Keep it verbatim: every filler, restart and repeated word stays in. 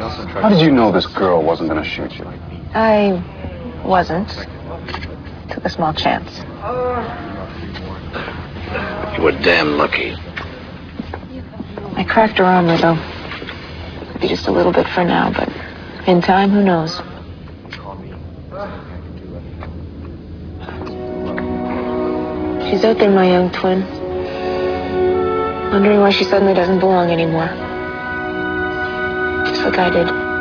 How did you know this girl wasn't going to shoot you? I wasn't. Took a small chance. You were damn lucky. I cracked her armor, though. Could be just a little bit for now, but in time, who knows? She's out there, my young twin. Wondering why she suddenly doesn't belong anymore. Just like I did.